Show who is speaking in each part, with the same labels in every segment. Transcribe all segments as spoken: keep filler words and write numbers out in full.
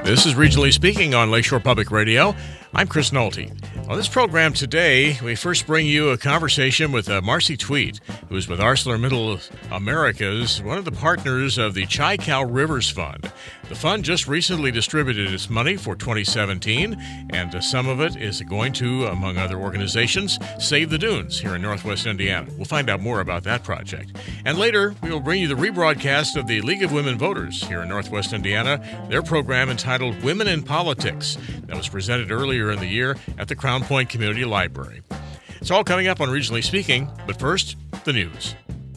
Speaker 1: This is Regionally Speaking on Lakeshore Public Radio. I'm Chris Nolte. On this program today, we first bring you a conversation with uh, Marcy Tweet, who is with ArcelorMittal Americas, one of the partners of the Chi-Cal Rivers Fund. The fund just recently distributed its money for twenty seventeen, and uh, some of it is going to, among other organizations, Save the Dunes here in Northwest Indiana. We'll find out more about that project. And later, we will bring you the rebroadcast of the League of Women Voters here in Northwest Indiana, their program entitled Women in Politics, that was presented earlier in the year at the Crown Point Community Library. It's all coming up on Regionally Speaking, but first, the news.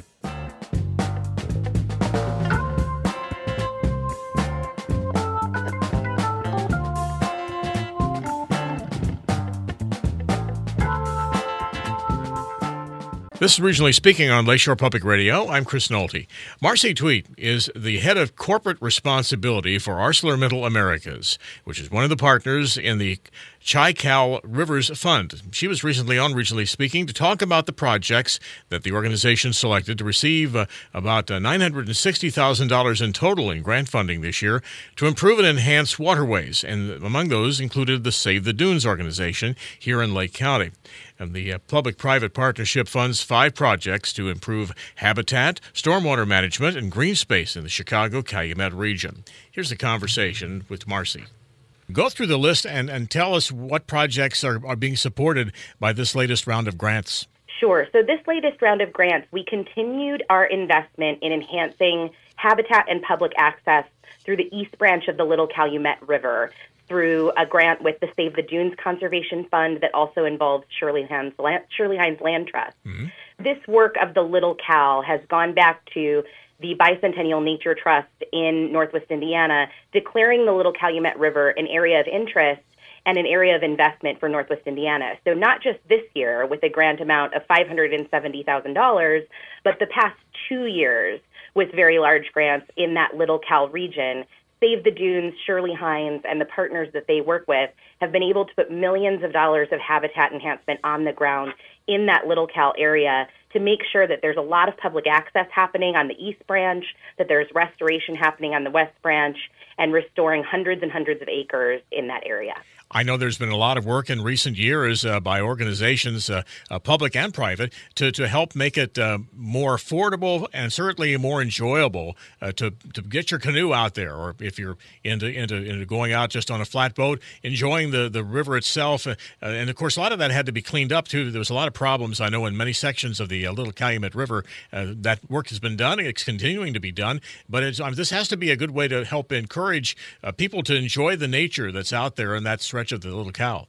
Speaker 1: This is Regionally Speaking on Lakeshore Public Radio. I'm Chris Nolte. Marcy Tweet is the head of corporate responsibility for ArcelorMittal Americas, which is one of the partners in the Chi-Cal Rivers Fund. She was recently on Regionally Speaking to talk about the projects that the organization selected to receive uh, about uh, nine hundred sixty thousand dollars in total in grant funding this year to improve and enhance waterways, and among those included the Save the Dunes organization here in Lake County. And the uh, public-private partnership funds five projects to improve habitat, stormwater management, and green space in the Chicago-Calumet region. Here's the conversation with Marcy. Go through the list and, and tell us what projects are, are being supported by this latest round of grants.
Speaker 2: Sure. So this latest round of grants, we continued our investment in enhancing habitat and public access through the East Branch of the Little Calumet River, through a grant with the Save the Dunes Conservation Fund that also involves Shirley Hines Land, Shirley Hines Land Trust. Mm-hmm. This work of the Little Cal has gone back to the Bicentennial Nature Trust in Northwest Indiana, declaring the Little Calumet River an area of interest and an area of investment for Northwest Indiana. So not just this year with a grant amount of five hundred seventy thousand dollars, but the past two years with very large grants in that Little Cal region. Save the Dunes, Shirley Hines, and the partners that they work with have been able to put millions of dollars of habitat enhancement on the ground in that Little Cal area to make sure that there's a lot of public access happening on the East Branch, that there's restoration happening on the West Branch, and restoring hundreds and hundreds of acres in that area.
Speaker 1: I know there's been a lot of work in recent years uh, by organizations, uh, uh, public and private, to, to help make it uh, more affordable and certainly more enjoyable uh, to to get your canoe out there, or if you're into into, into going out just on a flatboat, enjoying the, the river itself. Uh, and, of course, a lot of that had to be cleaned up, too. There was a lot of problems, I know, in many sections of the uh, Little Calumet River. Uh, that work has been done. It's continuing to be done. But it's, um, this has to be a good way to help encourage uh, people to enjoy the nature that's out there in that stretch of the Little Cal.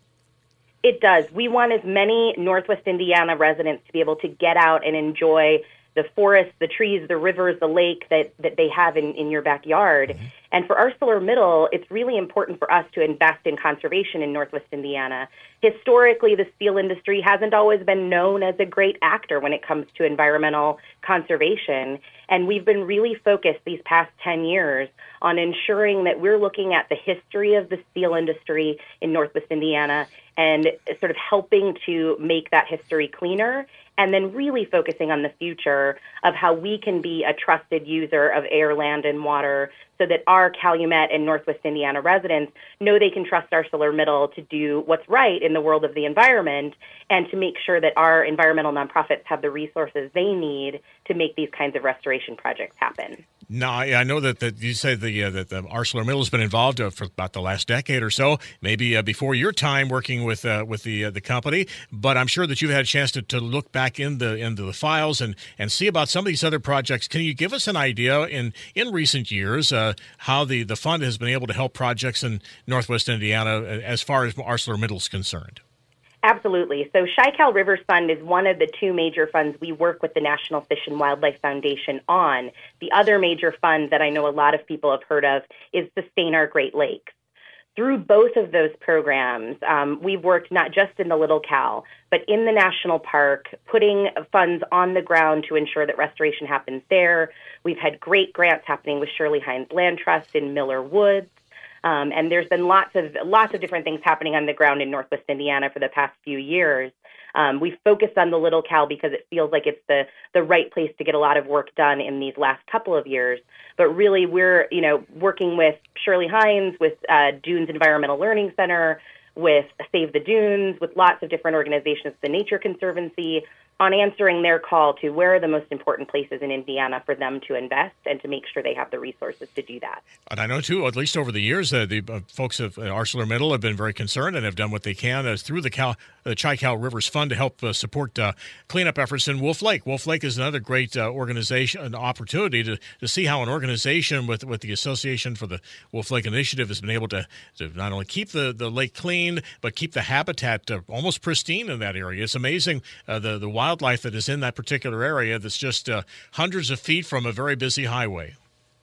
Speaker 2: It does. We want as many Northwest Indiana residents to be able to get out and enjoy the forests, the trees, the rivers, the lake that, that they have in, in your backyard. Mm-hmm. And for ArcelorMittal, it's really important for us to invest in conservation in Northwest Indiana. Historically, the steel industry hasn't always been known as a great actor when it comes to environmental conservation. And we've been really focused these past ten years on ensuring that we're looking at the history of the steel industry in Northwest Indiana and sort of helping to make that history cleaner, and then really focusing on the future of how we can be a trusted user of air, land, and water so that our Calumet and Northwest Indiana residents know they can trust ArcelorMittal to do what's right in the world of the environment and to make sure that our environmental nonprofits have the resources they need to make these kinds of restoration projects happen.
Speaker 1: Now, I I know that, that you say the, uh, that the ArcelorMittal has been involved uh, for about the last decade or so, maybe uh, before your time working with uh, with the uh, the company. But I'm sure that you've had a chance to, to look back in the into the files and, and see about some of these other projects. Can you give us an idea in in recent years uh, how the, the fund has been able to help projects in Northwest Indiana as far as ArcelorMittal is concerned?
Speaker 2: Absolutely. So Chi-Cal Rivers Fund is one of the two major funds we work with the National Fish and Wildlife Foundation on. The other major fund that I know a lot of people have heard of is Sustain Our Great Lakes. Through both of those programs, um, we've worked not just in the Little Cal, but in the national park, putting funds on the ground to ensure that restoration happens there. We've had great grants happening with Shirley Hines Land Trust in Miller Woods. Um, and there's been lots of lots of different things happening on the ground in Northwest Indiana for the past few years. Um, we focused on the Little Cal because it feels like it's the the right place to get a lot of work done in these last couple of years. But really, we're you know working with Shirley Hines, with uh, Dunes Environmental Learning Center, with Save the Dunes, with lots of different organizations, the Nature Conservancy, on answering their call to where are the most important places in Indiana for them to invest and to make sure they have the resources to do that.
Speaker 1: And I know, too, at least over the years, uh, the uh, folks of uh, ArcelorMittal have been very concerned and have done what they can uh, through the Cal, the Chi-Cal Rivers Fund to help uh, support uh, cleanup efforts in Wolf Lake. Wolf Lake is another great uh, organization, an opportunity to, to see how an organization with, with the Association for the Wolf Lake Initiative has been able to, to not only keep the, the lake clean, but keep the habitat uh, almost pristine in that area. It's amazing uh, the, the wildlife that is in that particular area that's just uh, hundreds of feet from a very busy highway.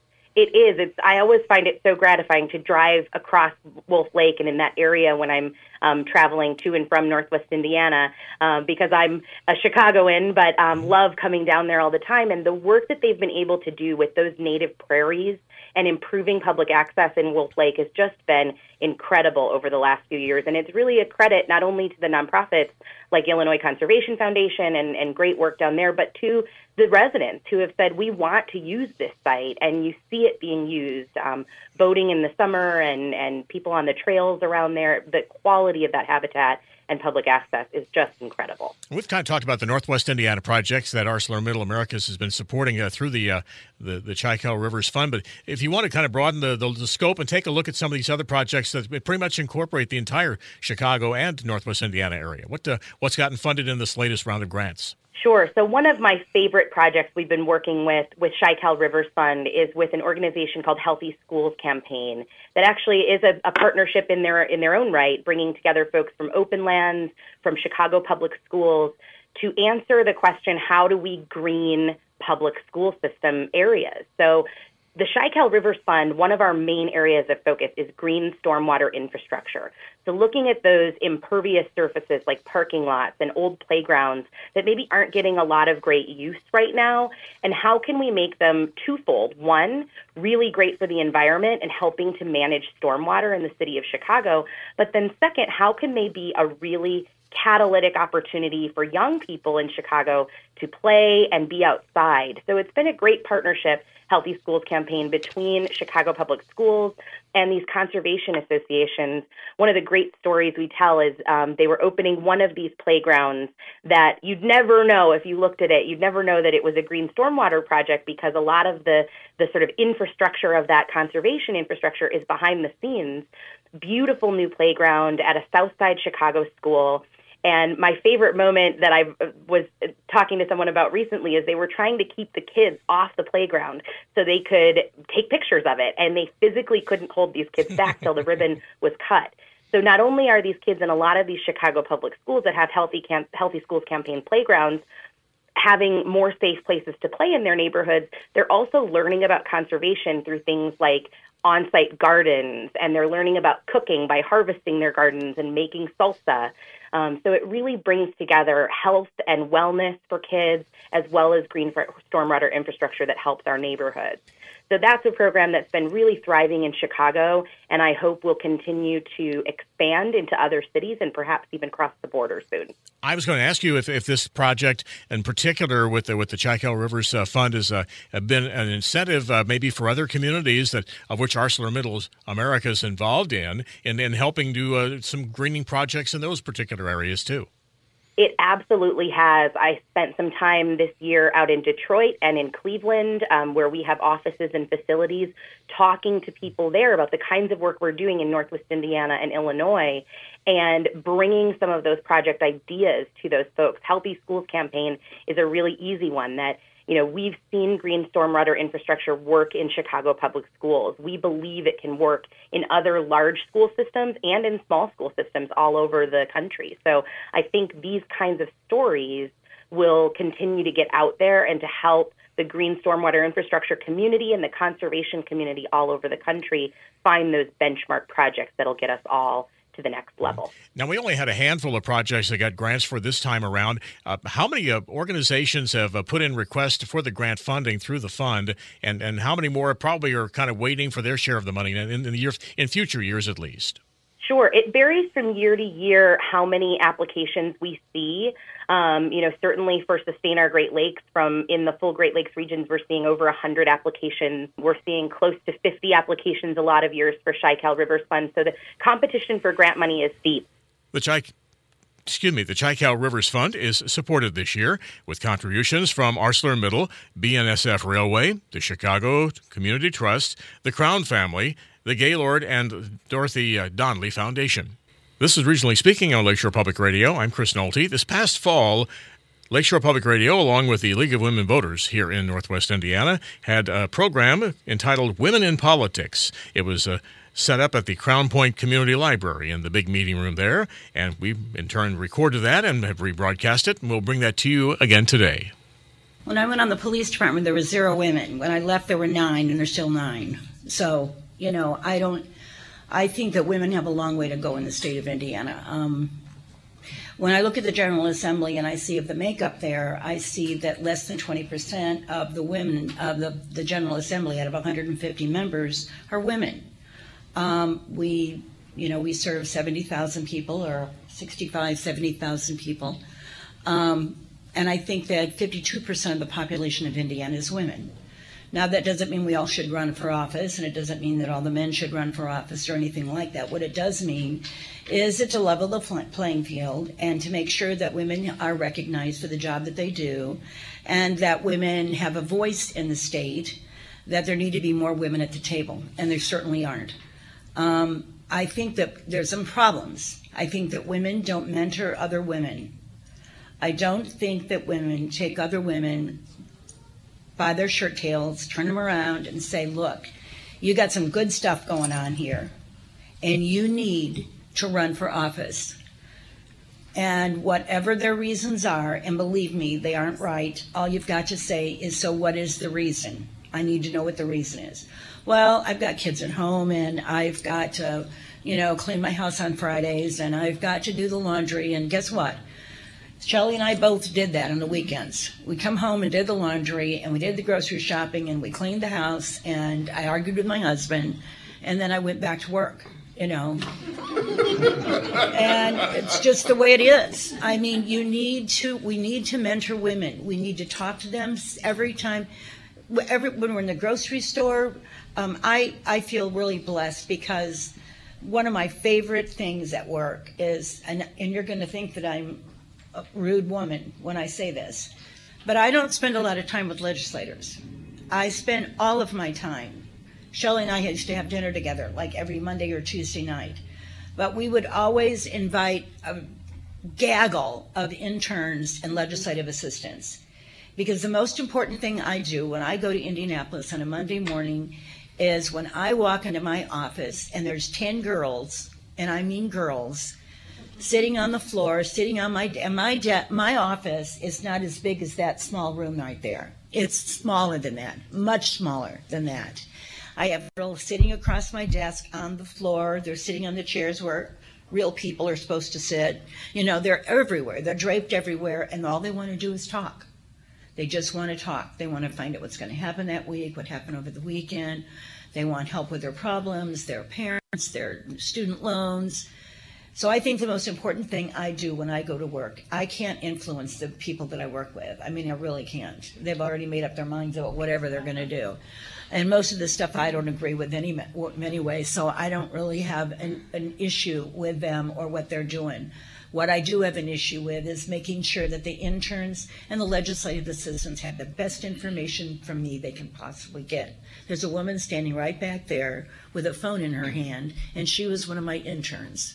Speaker 2: It is. It's, I always find it so gratifying to drive across Wolf Lake and in that area when I'm um, traveling to and from Northwest Indiana, um, because I'm a Chicagoan, but um, love coming down there all the time. And the work that they've been able to do with those native prairies and improving public access in Wolf Lake has just been incredible over the last few years. And it's really a credit not only to the nonprofits like Illinois Conservation Foundation and, and great work down there, but to the residents who have said, we want to use this site, and you see it being used, um, boating in the summer and, and people on the trails around there. The quality of that habitat and public access is just incredible.
Speaker 1: We've kind of talked about the Northwest Indiana projects that ArcelorMittal Americas has been supporting uh, through the, uh, the the Chi-Cal Rivers Fund. But if you want to kind of broaden the, the, the scope and take a look at some of these other projects that pretty much incorporate the entire Chicago and Northwest Indiana area, what uh, what's gotten funded in this latest round of grants?
Speaker 2: Sure. So one of my favorite projects we've been working with with Chi-Cal Rivers Fund is with an organization called Healthy Schools Campaign that actually is a, a partnership in their in their own right, bringing together folks from Open Lands, from Chicago Public Schools, to answer the question, how do we green public school system areas? So the Chi-Cal Rivers Fund, one of our main areas of focus is green stormwater infrastructure. So looking at those impervious surfaces like parking lots and old playgrounds that maybe aren't getting a lot of great use right now, and how can we make them twofold? One, really great for the environment and helping to manage stormwater in the city of Chicago, but then second, how can they be a really catalytic opportunity for young people in Chicago to play and be outside? So it's been a great partnership, Healthy Schools Campaign, between Chicago Public Schools and these conservation associations. One of the great stories we tell is um, they were opening one of these playgrounds that you'd never know if you looked at it. You'd never know that it was a green stormwater project because a lot of the, the sort of infrastructure of that conservation infrastructure is behind the scenes. Beautiful new playground at a Southside Chicago school. And my favorite moment that I was talking to someone about recently is they were trying to keep the kids off the playground so they could take pictures of it, and they physically couldn't hold these kids back till the ribbon was cut. So not only are these kids in a lot of these Chicago public schools that have healthy camp, healthy schools campaign playgrounds having more safe places to play in their neighborhoods, they're also learning about conservation through things like on-site gardens, and they're learning about cooking by harvesting their gardens and making salsa. Um, so it really brings together health and wellness for kids, as well as green stormwater infrastructure that helps our neighborhoods. So that's a program that's been really thriving in Chicago, and I hope will continue to expand into other cities and perhaps even cross the border soon.
Speaker 1: I was going to ask you if, if this project in particular with the, with the Chi-Cal Rivers uh, Fund has uh, been an incentive uh, maybe for other communities that of which ArcelorMittal America is involved in, in, in helping do uh, some greening projects in those particular areas too.
Speaker 2: It absolutely has. I spent some time this year out in Detroit and in Cleveland, um, where we have offices and facilities, talking to people there about the kinds of work we're doing in Northwest Indiana and Illinois, and bringing some of those project ideas to those folks. Healthy Schools Campaign is a really easy one that, you know, we've seen green stormwater infrastructure work in Chicago public schools. We believe it can work in other large school systems and in small school systems all over the country. So I think these kinds of stories will continue to get out there and to help the green stormwater infrastructure community and the conservation community all over the country find those benchmark projects that'll get us all to the next level.
Speaker 1: Now, we only had a handful of projects that got grants for this time around. Uh, how many uh, organizations have uh, put in requests for the grant funding through the fund, and, and how many more probably are kind of waiting for their share of the money in, in the year, in future years at least?
Speaker 2: Sure. It varies from year to year how many applications we see. Um, you know, certainly for Sustain Our Great Lakes, from in the full Great Lakes regions, we're seeing over one hundred applications. We're seeing close to fifty applications a lot of years for Chi-Cal Rivers Fund. So the competition for grant money is steep.
Speaker 1: The Chi Excuse me, the Chi-Cal Rivers Fund is supported this year with contributions from ArcelorMittal, B N S F Railway, the Chicago Community Trust, the Crown Family, the Gaylord and Dorothy uh, Donnelly Foundation. This is Regionally Speaking on Lakeshore Public Radio. I'm Chris Nolte. This past fall, Lakeshore Public Radio, along with the League of Women Voters here in Northwest Indiana, had a program entitled Women in Politics. It was uh, set up at the Crown Point Community Library in the big meeting room there, and we, in turn, recorded that and have rebroadcast it, and we'll bring that to you again today.
Speaker 3: When I went on the police department, there were zero women. When I left, there were nine, and there's still nine. So, you know, I don't, I think that women have a long way to go in the state of Indiana. Um, when I look at the General Assembly and I see of the makeup there, I see that less than twenty percent of the women of the, the General Assembly out of one hundred fifty members are women. Um, we, you know, we serve seventy thousand people, or sixty-five, seventy thousand people. Um, and I think that fifty-two percent of the population of Indiana is women. Now, that doesn't mean we all should run for office, and it doesn't mean that all the men should run for office or anything like that. What it does mean is it's to level the playing field and to make sure that women are recognized for the job that they do, and that women have a voice in the state, that there need to be more women at the table, and there certainly aren't. Um, I think that there's some problems. I think that women don't mentor other women. I don't think that women take other women by their shirt tails, turn them around and say, look, you got some good stuff going on here, and you need to run for office. And whatever their reasons are, and believe me, they aren't right, all you've got to say is, so what is the reason? I need to know what the reason is. Well, I've got kids at home, and I've got to, you know, clean my house on Fridays, and I've got to do the laundry, and guess what? Shelley and I both did that on the weekends. We come home and did the laundry, and we did the grocery shopping, and we cleaned the house, and I argued with my husband, and then I went back to work, you know. And it's just the way it is. I mean, you need to, we need to mentor women. We need to talk to them every time. Every, when we're in the grocery store, um, I, I feel really blessed because one of my favorite things at work is, and, and you're going to think that I'm a rude woman when I say this, but I don't spend a lot of time with legislators. I spend all of my time. Shelley and I used to have dinner together like every Monday or Tuesday night, but we would always invite a gaggle of interns and legislative assistants, because the most important thing I do when I go to Indianapolis on a Monday morning is when I walk into my office and there's ten girls, and I mean girls, sitting on the floor, sitting on my, and my, de- my office is not as big as that small room right there. It's smaller than that, much smaller than that. I have girls sitting across my desk on the floor. They're sitting on the chairs where real people are supposed to sit. You know, they're everywhere. They're draped everywhere, and all they want to do is talk. They just want to talk. They want to find out what's going to happen that week, what happened over the weekend. They want help with their problems, their parents, their student loans. So I think the most important thing I do when I go to work, I can't influence the people that I work with. I mean, I really can't. They've already made up their minds about whatever they're going to do. And most of the stuff I don't agree with any many ways, so I don't really have an, an issue with them or what they're doing. What I do have an issue with is making sure that the interns and the legislative assistants have the best information from me they can possibly get. There's a woman standing right back there with a phone in her hand, and she was one of my interns.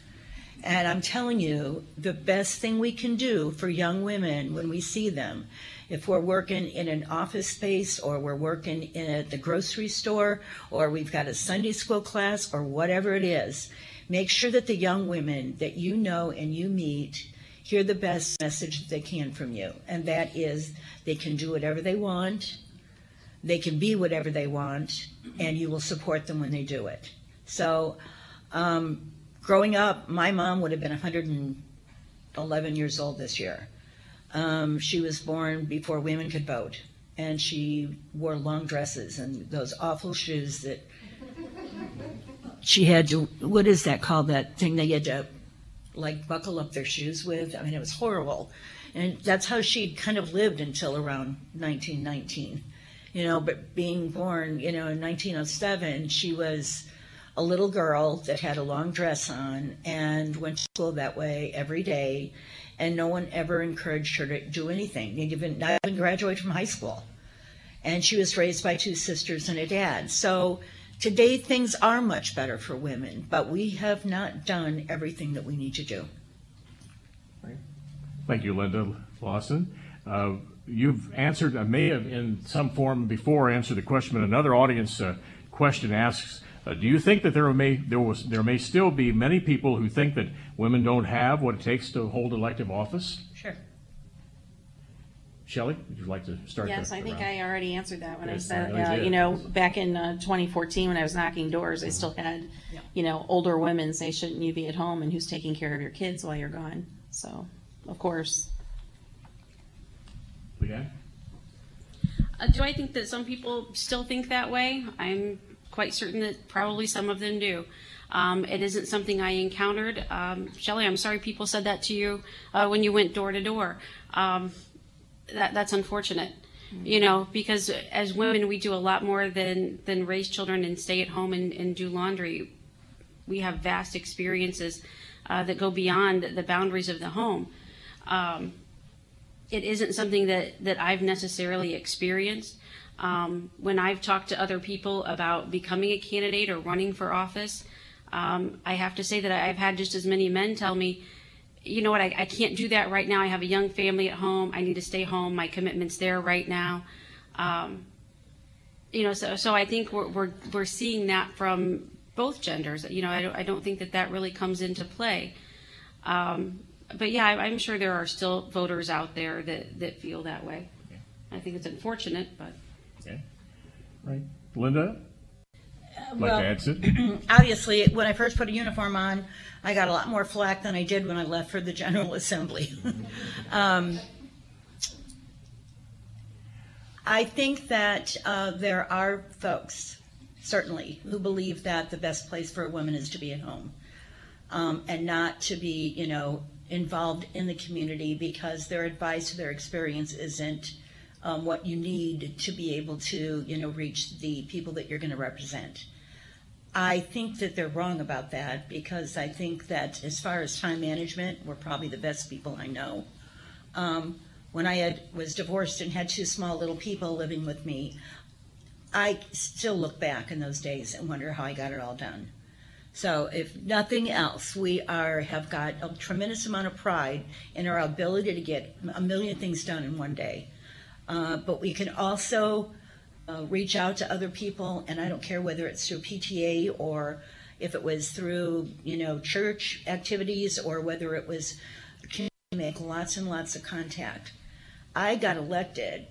Speaker 3: And I'm telling you, the best thing we can do for young women when we see them, if we're working in an office space or we're working in at the grocery store or we've got a Sunday school class or whatever it is, make sure that the young women that you know and you meet hear the best message that they can from you. And that is they can do whatever they want, they can be whatever they want, and you will support them when they do it. So, um, growing up, my mom would have been one hundred eleven years old this year. Um, she was born before women could vote, and she wore long dresses and those awful shoes that she had to, what is that called, that thing they had to like buckle up their shoes with? I mean, it was horrible. And that's how she'd kind of lived until around nineteen nineteen. You know, but being born, you know, in nineteen oh seven, she was a little girl that had a long dress on and went to school that way every day, and no one ever encouraged her to do anything, even not even graduate from high school. And she was raised by two sisters and a dad. So today things are much better for women, but we have not done everything that we need to do.
Speaker 1: Thank you, Linda Lawson. Uh, you've answered, uh, may have in some form before answered the question, but another audience uh, question asks, uh, do you think that there may there was there may still be many people who think that women don't have what it takes to hold elective office?
Speaker 3: Sure.
Speaker 1: Shelley, would you like to start?
Speaker 4: Yes, I think
Speaker 1: round?
Speaker 4: I already answered that when
Speaker 1: Yes,
Speaker 4: I said,
Speaker 1: I
Speaker 4: uh,
Speaker 1: did.
Speaker 4: you know, back in uh, twenty fourteen when I was knocking doors, I still had,
Speaker 3: Yeah.
Speaker 4: you know, older women say, shouldn't you be at home, and who's taking care of your kids while you're gone? So, of course.
Speaker 1: Leanne?
Speaker 5: Uh, do I think that some people still think that way? I'm quite certain that probably some of them do. Um, it isn't something I encountered. Um, Shelley, I'm sorry people said that to you uh, when you went door to door. Um, that, that's unfortunate, you know, because as women, we do a lot more than, than raise children and stay at home and, and do laundry. We have vast experiences uh, that go beyond the boundaries of the home. Um, it isn't something that, that I've necessarily experienced. Um, when I've talked to other people about becoming a candidate or running for office, um, I have to say that I've had just as many men tell me, you know what, I, I can't do that right now. I have a young family at home. I need to stay home. My commitment's there right now. Um, you know, so so I think we're we're we're seeing that from both genders. You know, I don't I don't think that that really comes into play. Um, but yeah, I, I'm sure there are still voters out there that that feel that way.
Speaker 1: Okay.
Speaker 5: I think it's unfortunate, but.
Speaker 1: Okay. Right. Linda? Like
Speaker 3: well,
Speaker 1: to add something?
Speaker 3: Obviously, when I first put a uniform on, I got a lot more flack than I did when I left for the General Assembly. um, I think that uh, there are folks, certainly, who believe that the best place for a woman is to be at home um, and not to be, you know, involved in the community because their advice or their experience isn't um, what you need to be able to, you know, reach the people that you're going to represent. I think that they're wrong about that because I think that as far as time management, we're probably the best people I know. Um, when I had, was divorced and had two small little people living with me, I still look back in those days and wonder how I got it all done. So if nothing else, we are have got a tremendous amount of pride in our ability to get a million things done in one day. Uh, but we can also uh, reach out to other people, and I don't care whether it's through P T A or if it was through, you know, church activities or whether it was make lots and lots of contact. I got elected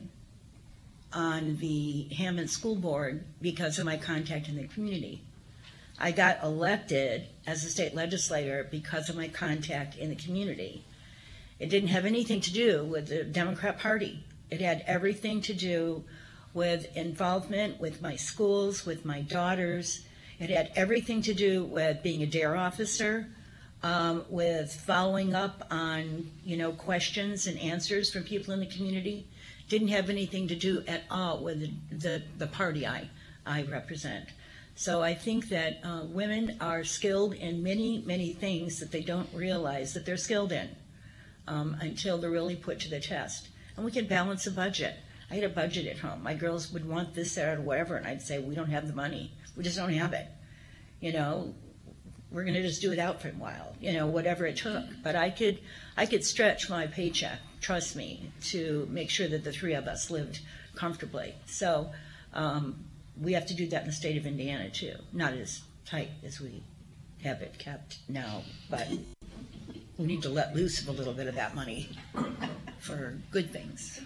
Speaker 3: on the Hammond School Board because of my contact in the community. I got elected as a state legislator because of my contact in the community. It didn't have anything to do with the Democrat Party. It had everything to do with involvement with my schools, with my daughters. It had everything to do with being a DARE officer, um, with following up on, you know, questions and answers from people in the community. Didn't have anything to do at all with the, the, the party I, I represent. So I think that uh, women are skilled in many, many things that they don't realize that they're skilled in um, until they're really put to the test. And we can balance a budget. I had a budget at home. My girls would want this, that, or whatever, and I'd say, we don't have the money. We just don't have it. You know, we're going to just do it out for a while, you know, whatever it took. But I could, I could stretch my paycheck, trust me, to make sure that the three of us lived comfortably. So um, we have to do that in the state of Indiana, too. Not as tight as we have it kept now, but we need to let loose of a little bit of that money for good things.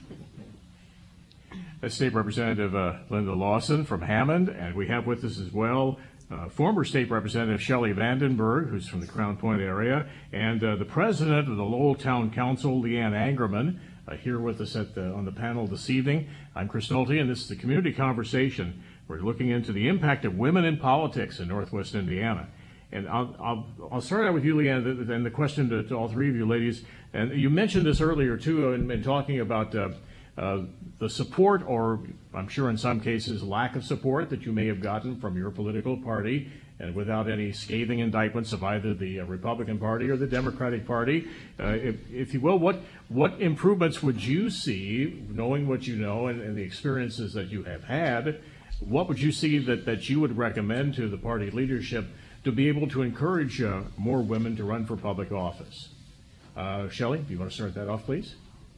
Speaker 1: That's State Representative uh, Linda Lawson from Hammond, and we have with us as well uh, former State Representative Shelley Vandenberg, who's from the Crown Point area, and uh, the President of the Lowell Town Council, Leanne Angerman. uh, here with us at the, on the panel this evening. I'm Chris Nolte, and this is the Community Conversation. We're looking into the impact of women in politics in Northwest Indiana. And I'll, I'll, I'll start out with you, Leanne, and the question to, to all three of you ladies. And you mentioned this earlier, too, in, in talking about uh, uh, the support, or I'm sure in some cases lack of support, that you may have gotten from your political party, and without any scathing indictments of either the uh, Republican Party or the Democratic Party. Uh, if, if you will, what, what improvements would you see, knowing what you know and, and the experiences that you have had, what would you see that, that you would recommend to the party leadership to be able to encourage uh, more women to run for public office? Uh, Shelley, do you want to start that off, please?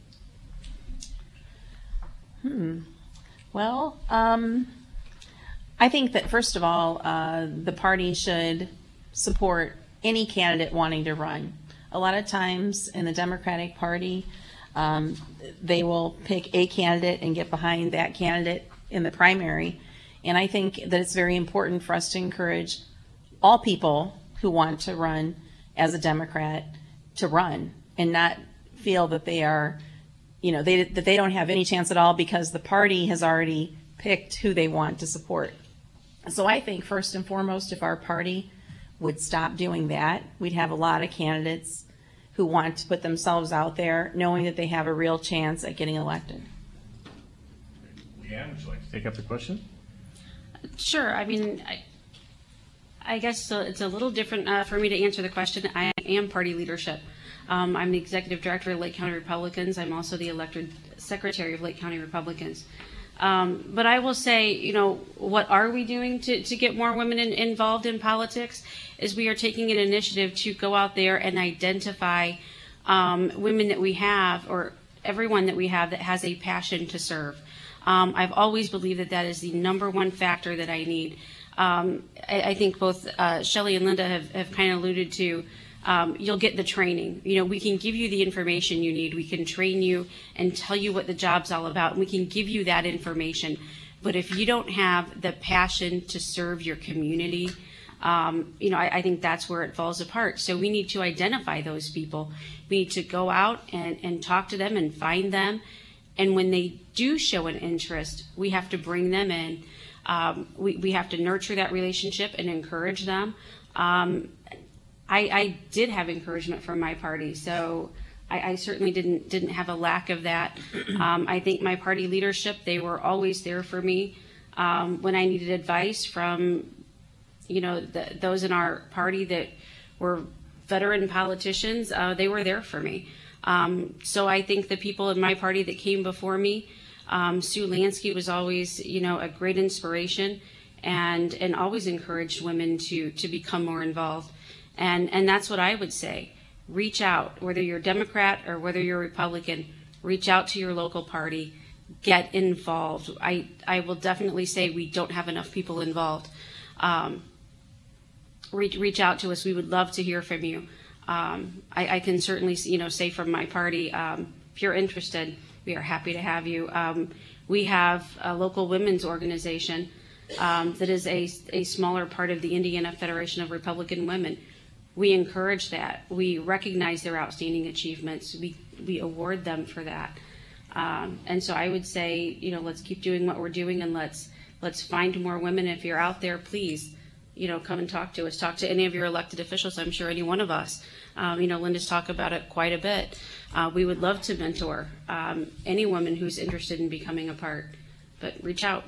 Speaker 4: Hmm. Well, um, I think that first of all, uh, the party should support any candidate wanting to run. A lot of times in the Democratic Party, um, they will pick a candidate and get behind that candidate in the primary. And I think that it's very important for us to encourage all people who want to run as a Democrat to run, and not feel that they are, you know, they, that they don't have any chance at all because the party has already picked who they want to support. So I think first and foremost, if our party would stop doing that, we'd have a lot of candidates who want to put themselves out there knowing that they have a real chance at getting elected.
Speaker 1: Leanne, would you like to take up the question?
Speaker 5: Sure. I mean, I, I guess uh, it's a little different uh, for me to answer the question. I am party leadership. Um, I'm the executive director of Lake County Republicans. I'm also the elected secretary of Lake County Republicans. Um, but I will say, you know, what are we doing to, to get more women in, involved in politics is we are taking an initiative to go out there and identify um, women that we have, or everyone that we have that has a passion to serve. Um, I've always believed that that is the number one factor that I need. Um, I, I think both uh, Shelley and Linda have, have kind of alluded to, um, you'll get the training. You know, we can give you the information you need. We can train you and tell you what the job's all about. And we can give you that information. But if you don't have the passion to serve your community, um, you know, I, I think that's where it falls apart. So we need to identify those people. We need to go out and, and talk to them and find them. And when they do show an interest, we have to bring them in. Um, we, we have to nurture that relationship and encourage them. Um, I, I did have encouragement from my party, so I, I certainly didn't didn't have a lack of that. Um, I think my party leadership, they were always there for me um, when I needed advice from, you know, the, those in our party that were veteran politicians. Uh, they were there for me. Um, so I think the people in my party that came before me, um, Sue Lansky was always, you know, a great inspiration, and and always encouraged women to to become more involved. And and that's what I would say. Reach out, whether you're a Democrat or whether you're a Republican, reach out to your local party, get involved. I, I will definitely say we don't have enough people involved. Um, reach, reach out to us. We would love to hear from you. Um, I, I can certainly, you know, say from my party, um, if you're interested, we are happy to have you. Um, we have a local women's organization um, that is a, a smaller part of the Indiana Federation of Republican Women. We encourage that. We recognize their outstanding achievements. We we award them for that. Um, and so I would say, you know, let's keep doing what we're doing, and let's let's find more women. If you're out there, please, you know, come and talk to us. Talk to any of your elected officials. I'm sure any one of us. Um, you know, Linda's talked about it quite a bit. Uh, we would love to mentor um, any woman who's interested in becoming a part. But reach out.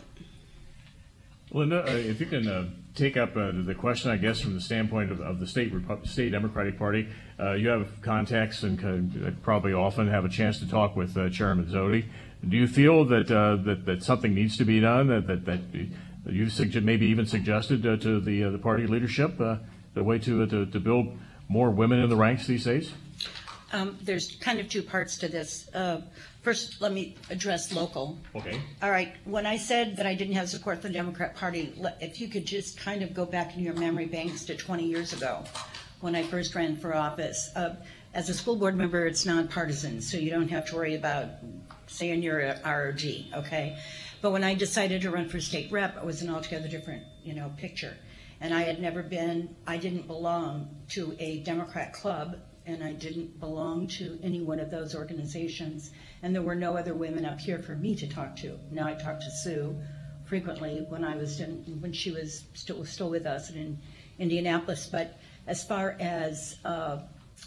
Speaker 1: Linda, uh, if you can uh, take up uh, the question, I guess, from the standpoint of, of the state Repu- state Democratic Party, uh, you have contacts and uh, probably often have a chance to talk with uh, Chairman Zodi. Do you feel that, uh, that that something needs to be done? That that, that you've suge- maybe even suggested uh, to the uh, the party leadership uh, the way to, uh, to to build more women in the ranks these days?
Speaker 3: Um, there's kind of two parts to this. Uh, first, let me address local.
Speaker 1: Okay.
Speaker 3: All right. When I said that I didn't have support for the Democrat Party, if you could just kind of go back in your memory banks to twenty years ago, when I first ran for office. Uh, as a school board member, it's nonpartisan, so you don't have to worry about saying you're a R O G, okay? But when I decided to run for state rep, it was an altogether different, you know, picture. And I had never been, I didn't belong to a Democrat club and I didn't belong to any one of those organizations, and there were no other women up here for me to talk to. Now I talk to Sue frequently when I was in, when she was still still with us in Indianapolis. But as far as uh,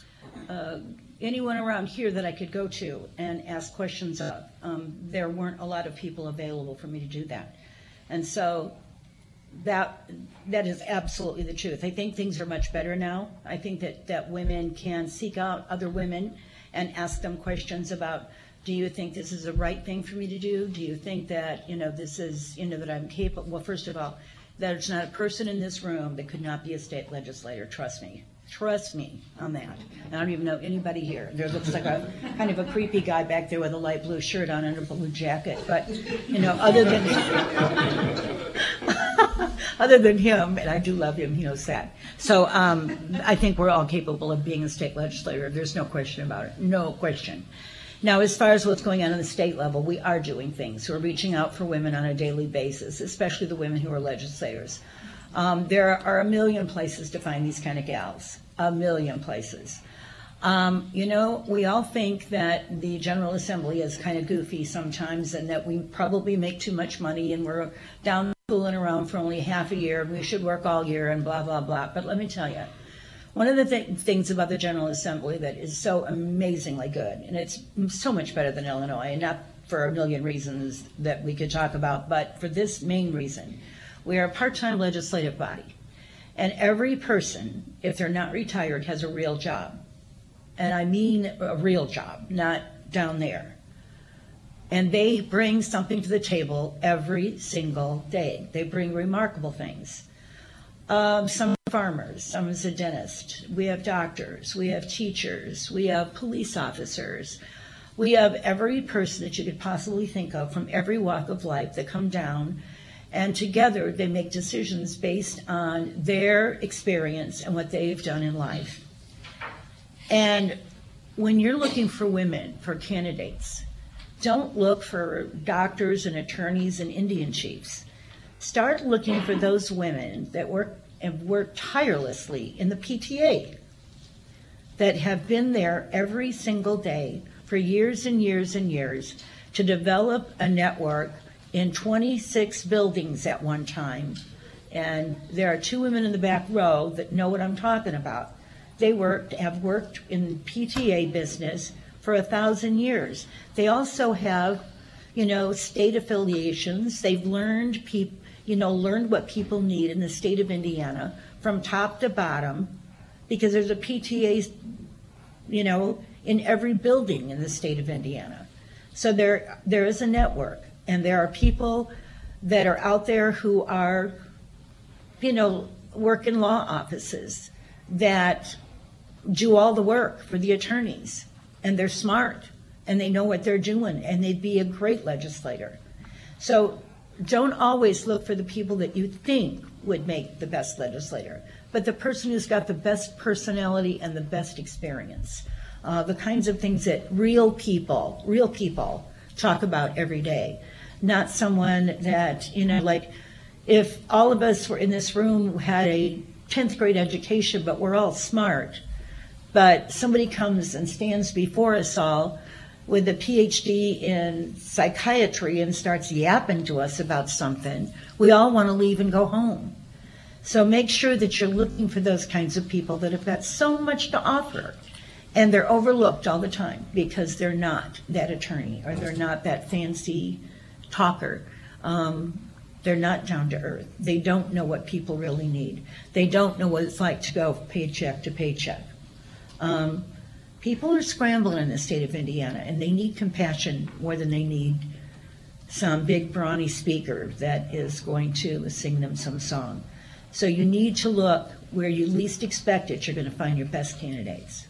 Speaker 3: uh, anyone around here that I could go to and ask questions of, um, there weren't a lot of people available for me to do that, and so. That that is absolutely the truth. I think things are much better now. I think that, that women can seek out other women and ask them questions about, do you think this is the right thing for me to do? Do you think that, you know, this is, you know, that I'm capable? Well, first of all, there's not a person in this room that could not be a state legislator. Trust me. Trust me on that. I don't even know anybody here. There looks like a kind of a creepy guy back there with a light blue shirt on and a blue jacket. But, you know, other than... Other than him, and I do love him, he knows that. So um, I think we're all capable of being a state legislator. There's no question about it. No question. Now, as far as what's going on on the state level, we are doing things. We're reaching out for women on a daily basis, especially the women who are legislators. Um, there are a million places to find these kind of gals. A million places. Um, you know, we all think that the General Assembly is kind of goofy sometimes and that we probably make too much money and we're down fooling around for only half a year and we should work all year and blah, blah, blah. But let me tell you, one of the th- things about the General Assembly that is so amazingly good, and it's so much better than Illinois, and not for a million reasons that we could talk about, but for this main reason, we are a part-time legislative body. And every person, if they're not retired, has a real job. And I mean a real job, not down there. And they bring something to the table every single day. They bring remarkable things. Um, some are farmers, some is a dentist. We have doctors, we have teachers, we have police officers. We have every person that you could possibly think of from every walk of life that come down, and together they make decisions based on their experience and what they've done in life. And when you're looking for women, for candidates, don't look for doctors and attorneys and Indian chiefs. Start looking for those women that work and work tirelessly in the P T A, that have been there every single day for years and years and years to develop a network in twenty-six buildings at one time. And there are two women in the back row that know what I'm talking about. They worked, have worked in P T A business for a thousand years. They also have, you know, state affiliations. They've learned, peop, you know, learned what people need in the state of Indiana from top to bottom, because there's a P T A, you know, in every building in the state of Indiana. So there, there is a network, and there are people that are out there who are, you know, work in law offices that do all the work for the attorneys, and they're smart and they know what they're doing, and they'd be a great legislator. So don't always look for the people that you think would make the best legislator, but the person who's got the best personality and the best experience, uh, the kinds of things that real people, real people talk about every day, not someone that, you know, like if all of us were in this room who had a tenth grade education, but we're all smart, but somebody comes and stands before us all with a P H D in psychiatry and starts yapping to us about something, we all want to leave and go home. So make sure that you're looking for those kinds of people that have got so much to offer, and they're overlooked all the time because they're not that attorney or they're not that fancy talker. Um, they're not down to earth. They don't know what people really need. They don't know what it's like to go paycheck to paycheck. Um, people are scrambling in the state of Indiana, and they need compassion more than they need some big brawny speaker that is going to sing them some song. So you need to look where you least expect it. You're going to find your best candidates.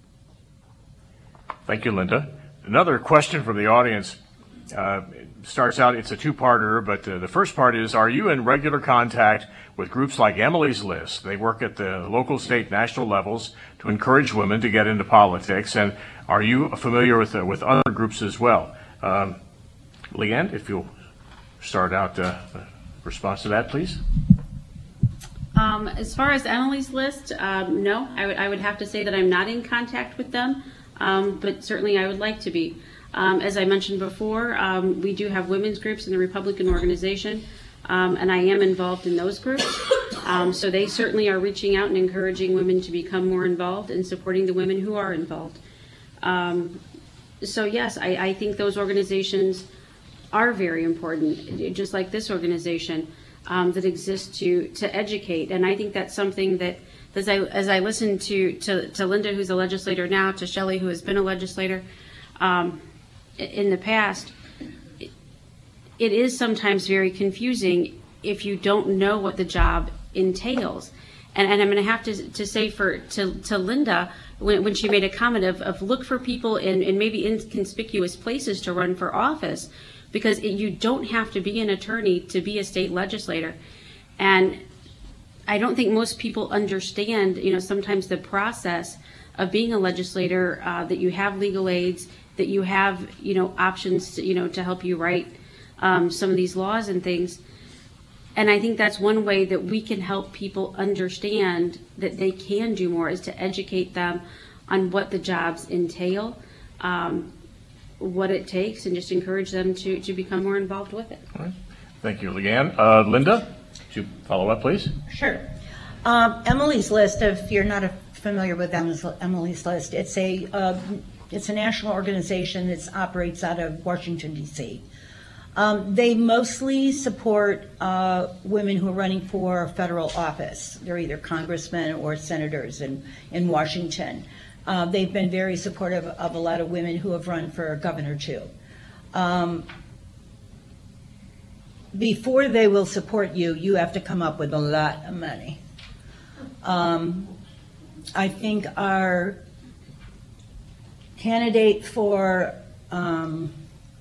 Speaker 1: Thank you, Linda. Another question from the audience uh, starts out, it's a two-parter, but uh, the first part is, are you in regular contact with groups like Emily's List? They work at the local, state, national levels to encourage women to get into politics. And are you familiar with uh, with other groups as well? Um, Leanne, if you'll start out uh, a response to that, please.
Speaker 5: Um, as far as Emily's list, um, no, I would, I would have to say that I'm not in contact with them, um, but certainly I would like to be. Um, as I mentioned before, um, we do have women's groups in the Republican organization, um, and I am involved in those groups. Um, so they certainly are reaching out and encouraging women to become more involved and supporting the women who are involved. Um, so yes, I, I think those organizations are very important, just like this organization. Um, that exists to to educate, and I think that's something that as I as I listen to to, to Linda, who's a legislator now, to Shelley, who has been a legislator um, in the past, it, it is sometimes very confusing if you don't know what the job entails. And, and I'm going to have to to say for to to Linda when when she made a comment of of look for people in, in maybe inconspicuous places to run for office. Because it, you don't have to be an attorney to be a state legislator. And I don't think most people understand, you know, sometimes the process of being a legislator, uh, that you have legal aids, that you have, you know, options, to, you know, to help you write um, some of these laws and things. And I think that's one way that we can help people understand that they can do more, is to educate them on what the jobs entail. Um, what it takes, and just encourage them to, to become more involved with it.
Speaker 1: All right. Thank you, Leanne. Uh, Linda, would you follow up, please?
Speaker 3: Sure. Um, Emily's List, if you're not familiar with Emily's, Emily's List, it's a uh, it's a national organization that operates out of Washington, D C. Um, they mostly support uh, women who are running for federal office. They're either congressmen or senators in, in Washington. Uh, they've been very supportive of a lot of women who have run for governor too. Um, before they will support you, you have to come up with a lot of money. Um, I think our candidate for um,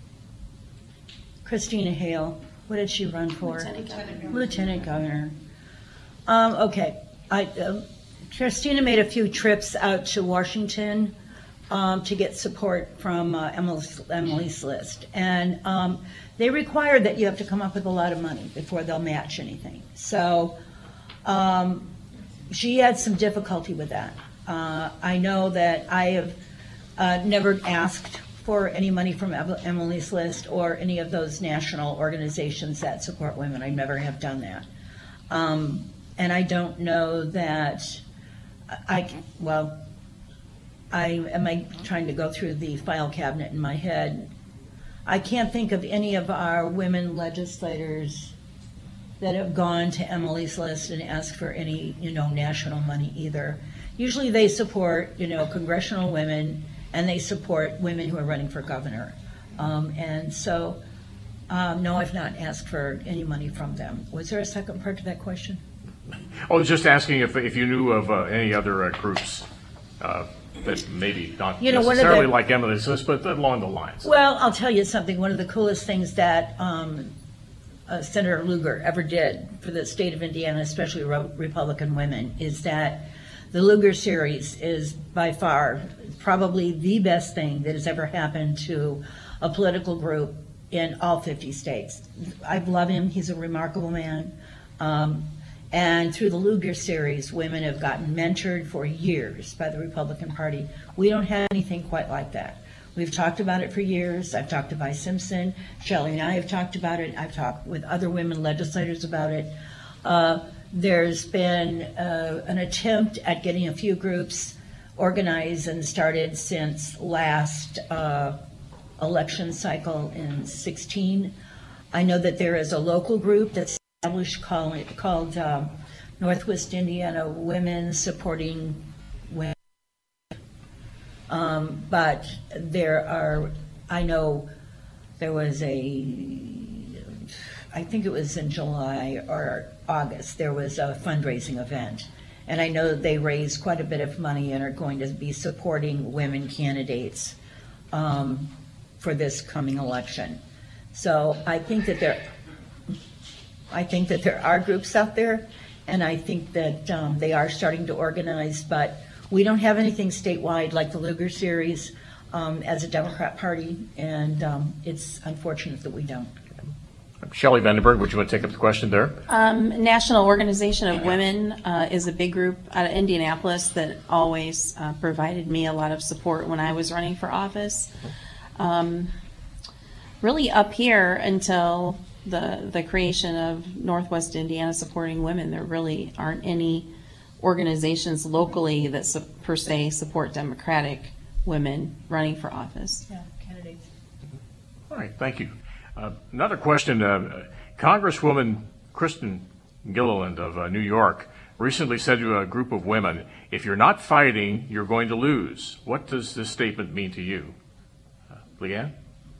Speaker 3: Christina Hale, what did she run for?
Speaker 4: Lieutenant Governor.
Speaker 3: Lieutenant Governor. Um, okay. I, uh, Christina made a few trips out to Washington um, to get support from uh, Emily's, Emily's List. And um, they require that you have to come up with a lot of money before they'll match anything. So um, she had some difficulty with that. Uh, I know that I have uh, never asked for any money from Emily's List or any of those national organizations that support women. I never have done that. Um, and I don't know that I, well, I, am I trying to go through the file cabinet in my head? I can't think of any of our women legislators that have gone to Emily's List and asked for any, you know, national money either. Usually they support, you know, congressional women, and they support women who are running for governor. Um, and so, um, no, I've not asked for any money from them. Was there a second part to that question?
Speaker 1: I was just asking if if you knew of uh, any other uh, groups uh, that maybe not
Speaker 3: you know,
Speaker 1: necessarily
Speaker 3: the,
Speaker 1: like Emily's List, but along the lines.
Speaker 3: Well, I'll tell you something. One of the coolest things that um, uh, Senator Lugar ever did for the state of Indiana, especially re- Republican women, is that the Lugar series is by far probably the best thing that has ever happened to a political group in all fifty states. I love him. He's a remarkable man. Um, And through the Lugar series, women have gotten mentored for years by the Republican Party. We don't have anything quite like that. We've talked about it for years. I've talked to Vi Simpson. Shelley and I have talked about it. I've talked with other women legislators about it. Uh, there's been uh, an attempt at getting a few groups organized and started since last uh, election cycle in sixteen. I know that there is a local group that's established called, called um, Northwest Indiana Women Supporting Women. Um, but there are, I know there was a, I think it was in July or August, there was a fundraising event. And I know that they raised quite a bit of money and are going to be supporting women candidates um, for this coming election. So I think that there, I think that there are groups out there, and I think that um, they are starting to organize, but we don't have anything statewide like the Lugar series um, as a Democrat Party, and um, it's unfortunate that we don't.
Speaker 1: Shelley Vandenberg, would you want to take up the question there?
Speaker 4: Um, National Organization of Women uh, is a big group out of Indianapolis that always uh, provided me a lot of support when I was running for office. Um, really up here until the the creation of Northwest Indiana Supporting Women, there really aren't any organizations locally that su- per se support Democratic women running for office.
Speaker 3: Yeah, candidates.
Speaker 1: All right, thank you. Uh, another question, uh, Congresswoman Kristen Gilliland of uh, New York recently said to a group of women, if you're not fighting, you're going to lose. What does this statement mean to you? Uh, Leanne?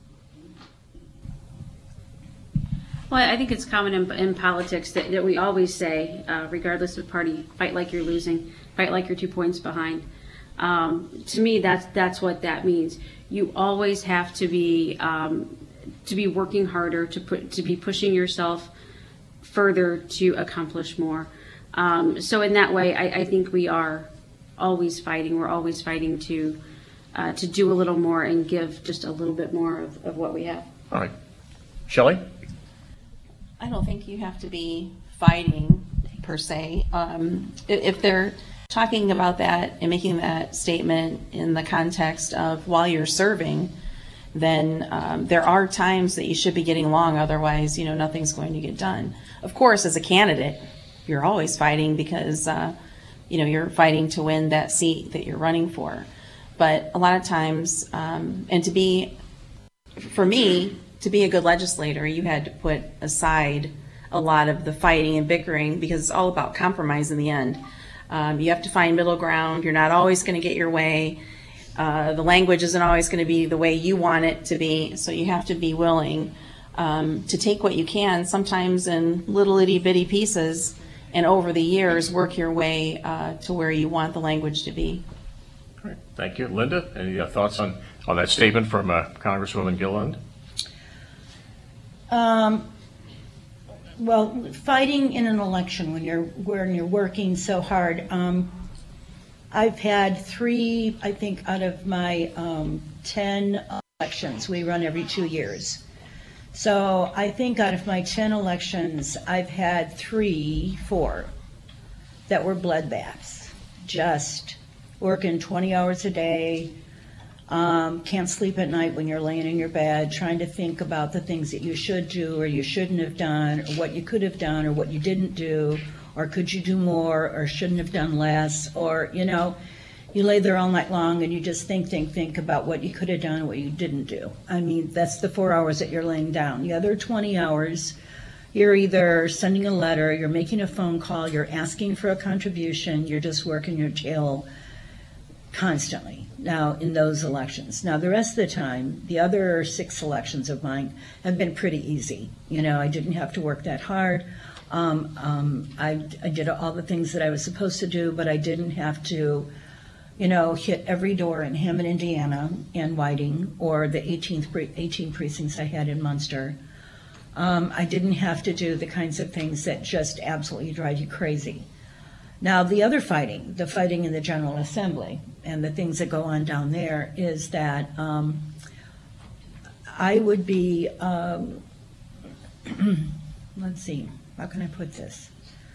Speaker 5: Well, I think it's common in, in politics that, that we always say, uh, regardless of party, fight like you're losing, fight like you're two points behind. Um, to me, that's that's what that means. You always have to be um, to be working harder, to put to be pushing yourself further to accomplish more. Um, so in that way, I, I think we are always fighting. We're always fighting to uh, to do a little more and give just a little bit more of, of what we have.
Speaker 1: All right. Shelley?
Speaker 4: I don't think you have to be fighting per se. Um, i- if they're talking about that and making that statement in the context of while you're serving, then um, there are times that you should be getting along. Otherwise, you know, nothing's going to get done. Of course, as a candidate, you're always fighting because, uh, you know, you're fighting to win that seat that you're running for. But a lot of times, um, and to be, for me, to be a good legislator, you had to put aside a lot of the fighting and bickering because it's all about compromise in the end. Um, you have to find middle ground. You're not always going to get your way. Uh, the language isn't always going to be the way you want it to be. So you have to be willing um, to take what you can, sometimes in little itty bitty pieces, and over the years work your way uh, to where you want the language to be.
Speaker 1: All right. Thank you. Linda, any uh, thoughts on, on that statement from uh, Congresswoman Gilliland?
Speaker 3: Um, well, fighting in an election when you're when you're working so hard. Um, I've had three, I think, out of my um, ten elections. We run every two years. So I think out of my ten elections, I've had three, four that were bloodbaths. Just working twenty hours a day. Um, can't sleep at night when you're laying in your bed, trying to think about the things that you should do or you shouldn't have done, or what you could have done or what you didn't do, or could you do more or shouldn't have done less, or, you know, you lay there all night long and you just think, think, think about what you could have done, what you didn't do. I mean, that's the four hours that you're laying down. The other twenty hours, you're either sending a letter, you're making a phone call, you're asking for a contribution, you're just working your tail constantly now in those elections. Now, the rest of the time, the other six elections of mine have been pretty easy. You know, I didn't have to work that hard. Um, um, I, I did all the things that I was supposed to do, but I didn't have to, you know, hit every door in Hammond, Indiana, and Whiting, or the eighteenth pre- eighteen precincts I had in Munster. Um, I didn't have to do the kinds of things that just absolutely drive you crazy. Now, the other fighting, the fighting in the General Assembly, and the things that go on down there is that um, I would be, um, let's see, how can I put this?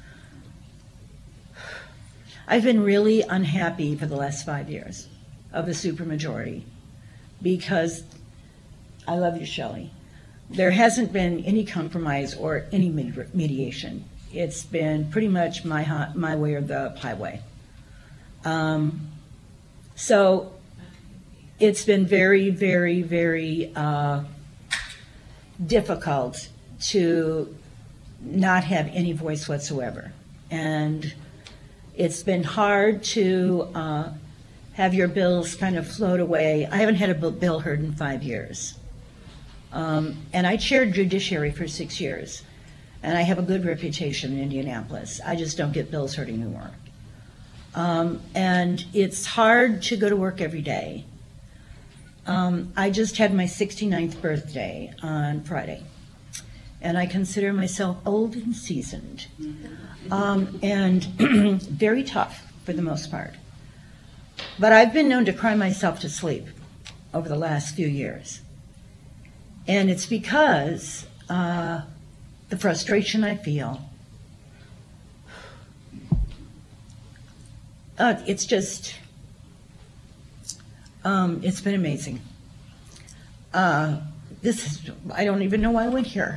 Speaker 3: I've been really unhappy for the last five years of the supermajority because I love you, Shelley. There hasn't been any compromise or any med- mediation. It's been pretty much my hi- my way or the highway. Um, so it's been very, very, very uh, difficult to not have any voice whatsoever. And it's been hard to uh, have your bills kind of float away. I haven't had a bill heard in five years. Um, and I chaired judiciary for six years. And I have a good reputation in Indianapolis. I just don't get bills heard anymore. Um, and it's hard to go to work every day. Um, I just had my sixty-ninth birthday on Friday. And I consider myself old and seasoned. Um, and very tough for the most part. But I've been known to cry myself to sleep over the last few years. And it's because uh, the frustration I feel, uh, it's just, um, it's been amazing. Uh, this is, I don't even know why I went here.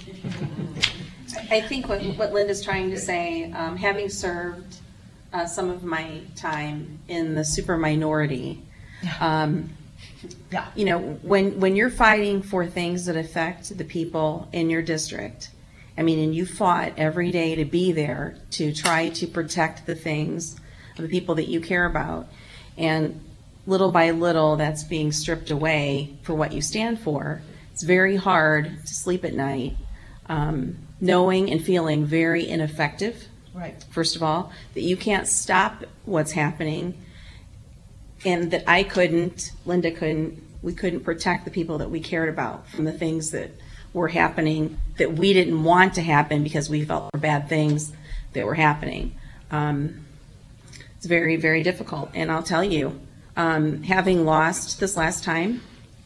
Speaker 4: I think what, what Linda's trying to say, um, having served uh, some of my time in the super minority, um,
Speaker 3: Yeah.
Speaker 4: you know, when, when you're fighting for things that affect the people in your district, I mean, and you fought every day to be there to try to protect the things of the people that you care about, and little by little that's being stripped away for what you stand for, it's very hard to sleep at night, um, knowing and feeling very ineffective.
Speaker 3: Right.
Speaker 4: First of all, that you can't stop what's happening, and that I couldn't, Linda couldn't, we couldn't protect the people that we cared about from the things that were happening that we didn't want to happen because we felt were bad things that were happening. Um, it's very, very difficult. And I'll tell you, um, having lost this last time,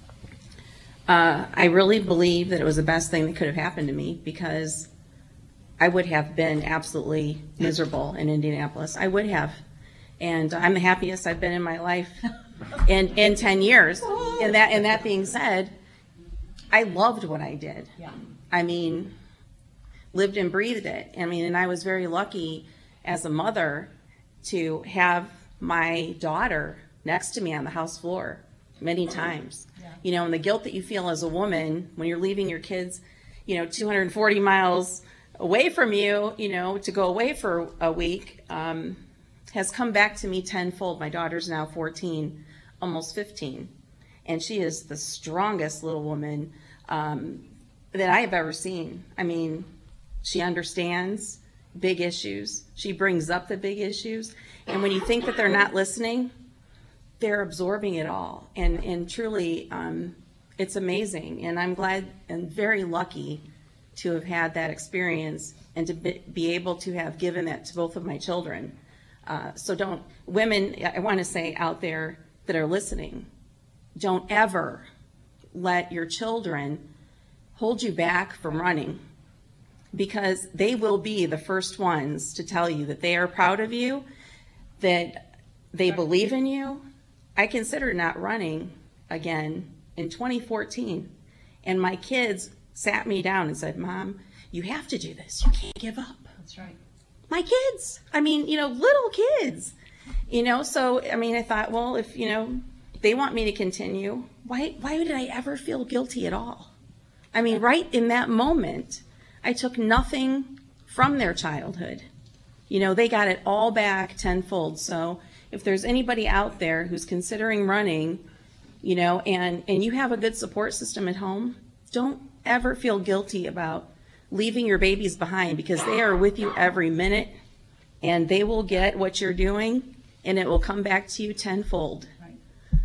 Speaker 4: uh, I really believe that it was the best thing that could have happened to me, because I would have been absolutely miserable in Indianapolis. I would have. And I'm the happiest I've been in my life in, in ten years. And that, and that being said, I loved what I did.
Speaker 3: Yeah.
Speaker 4: I mean, lived and breathed it. I mean, and I was very lucky as a mother to have my daughter next to me on the house floor many times. Yeah. You know, and the guilt that you feel as a woman when you're leaving your kids, you know, two hundred forty miles away from you, you know, to go away for a week, um, has come back to me tenfold. My daughter's now fourteen, almost fifteen, and she is the strongest little woman um, that I have ever seen. I mean, she understands big issues. She brings up the big issues, and when you think that they're not listening, they're absorbing it all. And and truly, um, it's amazing. And I'm glad and very lucky to have had that experience and to be, be able to have given that to both of my children. Uh, so don't, women, I want to say out there that are listening, don't ever let your children hold you back from running, because they will be the first ones to tell you that they are proud of you, that they believe in you. I considered not running again in twenty fourteen, and my kids sat me down and said, "Mom, you have to do this. You can't give up."
Speaker 3: That's right.
Speaker 4: My kids, I mean, you know, little kids, you know, so, I mean, I thought, well, if, you know, they want me to continue, why, why did I ever feel guilty at all? I mean, right in that moment, I took nothing from their childhood. You know, they got it all back tenfold. So if there's anybody out there who's considering running, you know, and, and you have a good support system at home, don't ever feel guilty about leaving your babies behind, because they are with you every minute, and they will get what you're doing, and it will come back to you tenfold. Right.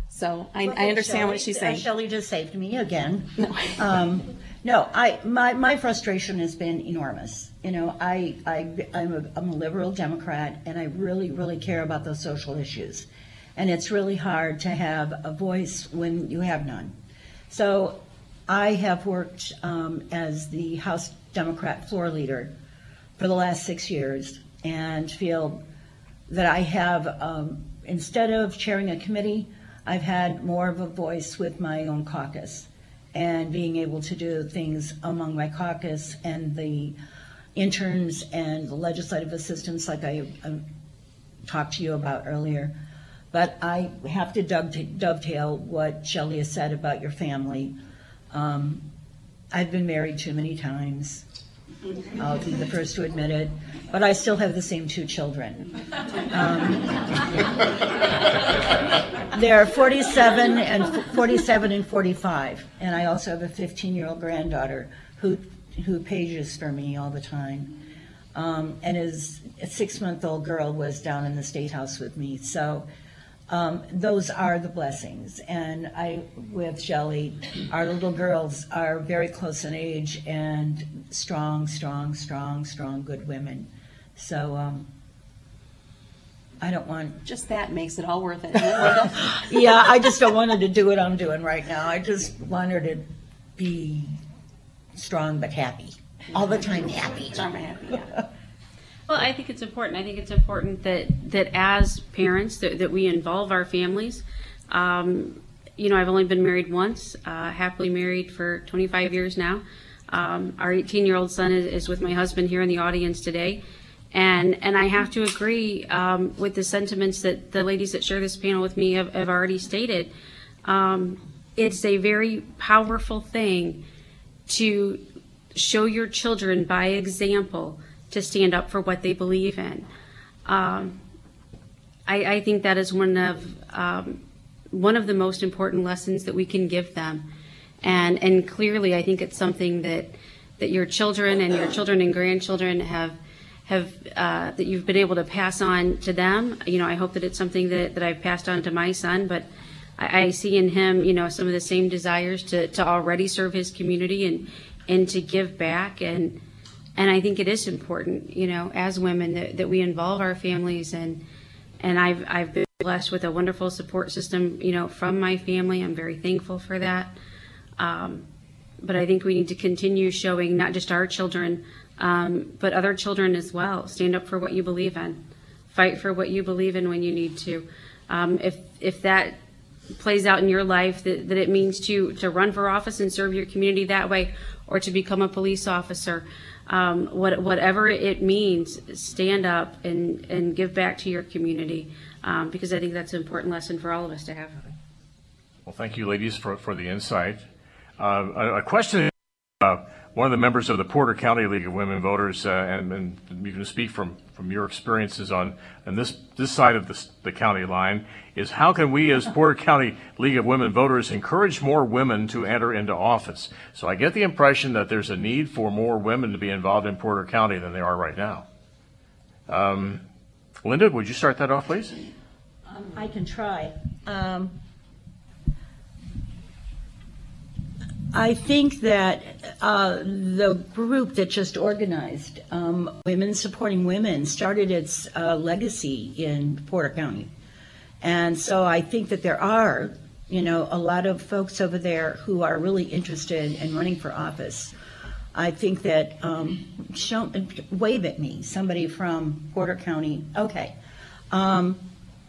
Speaker 4: So I, I understand
Speaker 3: Shelley,
Speaker 4: what she's saying.
Speaker 3: Uh, Shelley just saved me again. No, um, no I my, my frustration has been enormous. You know, I, I, I'm, a, I'm a liberal Democrat, and I really, really care about those social issues. And it's really hard to have a voice when you have none. So I have worked um, as the House Democrat floor leader for the last six years and feel that I have, um, instead of chairing a committee, I've had more of a voice with my own caucus and being able to do things among my caucus and the interns and the legislative assistants like I, I talked to you about earlier. But I have to dovetail what Shelley has said about your family. Um, I've been married too many times. I'll be the first to admit it, but I still have the same two children. Um, they're forty-seven and forty-seven and forty-five, and I also have a fifteen-year-old granddaughter who who pages for me all the time. Um, and his six-month-old girl was down in the State House with me. So um, those are the blessings. And I, with Shelley, our little girls are very close in age and strong, strong, strong, strong, good women. So um, I don't want...
Speaker 4: Just that makes it all worth it.
Speaker 3: Yeah, I just don't want her to do what I'm doing right now. I just want her to be strong but happy. all the time happy.
Speaker 4: I'm happy. Yeah.
Speaker 5: Well, I think it's important. I think it's important that, that as parents, that, that we involve our families. Um, you know, I've only been married once, uh, happily married for twenty-five years now. Um, our eighteen-year-old son is, is with my husband here in the audience today. And and I have to agree um, with the sentiments that the ladies that share this panel with me have, have already stated. Um, it's a very powerful thing to show your children by example to stand up for what they believe in. Um, I, I think that is one of um, one of the most important lessons that we can give them. And and clearly, I think it's something that that your children and your children and grandchildren have have uh, that you've been able to pass on to them. You know, I hope that it's something that, that I've passed on to my son, but I, I see in him, you know, some of the same desires to, to already serve his community and and to give back. And and I think it is important, you know, as women that, that we involve our families. And and I've I've been blessed with a wonderful support system, you know, from my family. I'm very thankful for that. Um, but I think we need to continue showing not just our children, um, but other children as well. Stand up for what you believe in. Fight for what you believe in when you need to. Um, if if that plays out in your life, that, that it means to, to run for office and serve your community that way, or to become a police officer, um, what, whatever it means, stand up and, and give back to your community, um, because I think that's an important lesson for all of us to have.
Speaker 1: Well, thank you, ladies, for, for the insight. Uh, a, a question, uh, one of the members of the Porter County League of Women Voters, uh, and, and you can speak from, from your experiences on, on this, this side of the, the county line, is how can we as Porter County League of Women Voters encourage more women to enter into office? So I get the impression that there's a need for more women to be involved in Porter County than there are right now. Um, Linda, would you start that off, please?
Speaker 3: Um, I can try. Um, I think that uh, the group that just organized, um, Women Supporting Women, started its uh, legacy in Porter County. And so I think that there are, you know, a lot of folks over there who are really interested in running for office. I think that, um, show, wave at me, somebody from Porter County. Okay. Um,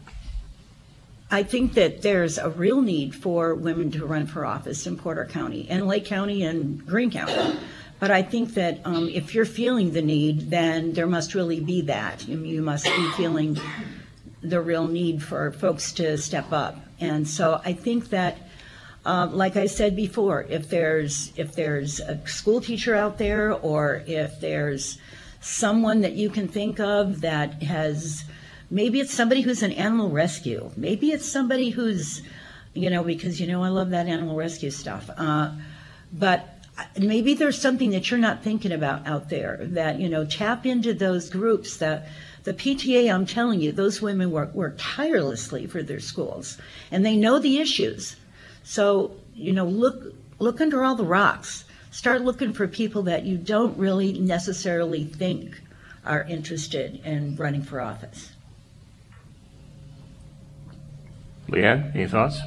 Speaker 3: I think that there's a real need for women to run for office in Porter County and Lake County and Greene County. But I think that um, if you're feeling the need, then there must really be that. You, you must be feeling the real need for folks to step up. And so I think that, uh, like I said before, if there's if there's a school teacher out there, or if there's someone that you can think of that has, maybe it's somebody who's an animal rescue. Maybe it's somebody who's, you know, because, you know, I love that animal rescue stuff. Uh, but maybe there's something that you're not thinking about out there that, you know, tap into those groups. That the P T A, I'm telling you, those women work, work tirelessly for their schools, and they know the issues. So, you know, look, look under all the rocks. Start looking for people that you don't really necessarily think are interested in running for office.
Speaker 1: Leanne, any thoughts?